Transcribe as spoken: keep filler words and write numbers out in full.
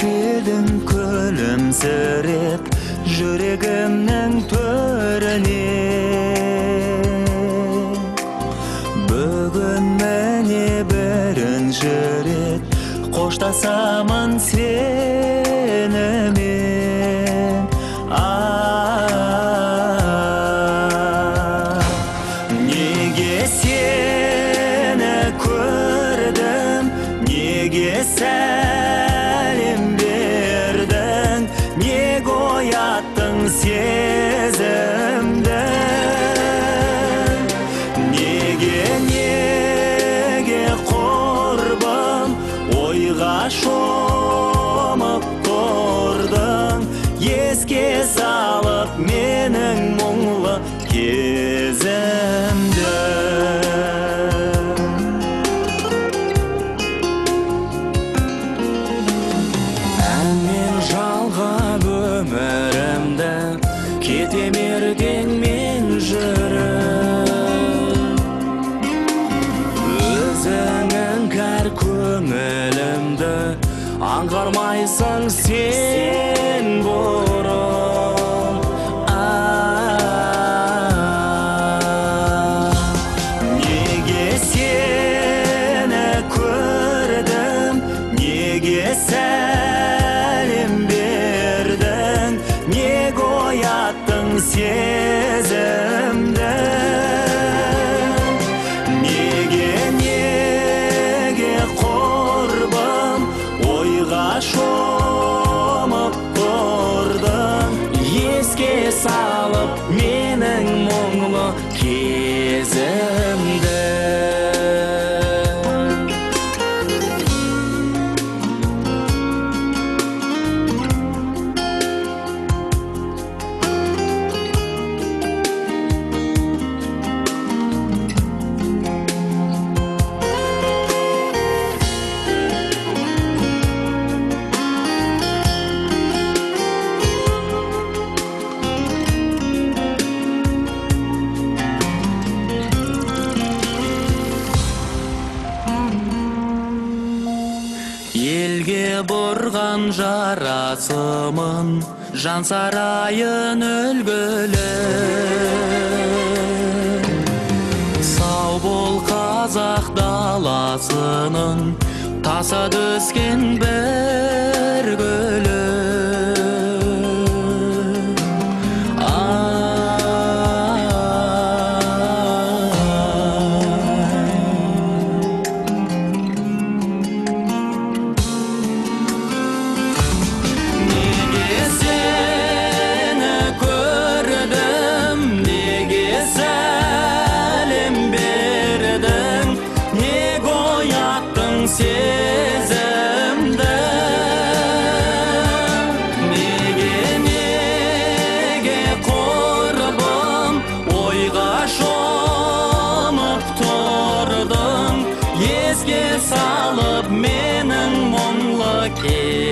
келдің күлімсіреп жүрегімнің төріне. Бүгін міне бірінші рет қоштасамын сенімен. Неге сені көрдім, неге сәлем бердің, неге ояттың сезімді, неге, неге құрбым ойға шомып тұрдың, еске салып менің мұңлы кезімді. Әнмен жалғап өмірімді кетемерден мен жүріп, өзіңнің кәр көңілімді аңғармайсың сен бұрын. Неге сені көрдім, неге сәлем бердің, неге ояттың сезімді, неге, неге құрбым ойға шомып тұрдың, еске салып менің мұңлы кезімді. Елге бұрған жарасымын, жан сарайын үлгілі. Сау бол қазақ даласының таса түскен бір гүлі. Сезімді, неге, неге құрбым ойға шомып тұрдың, еске салып менің мұңлы кезімді.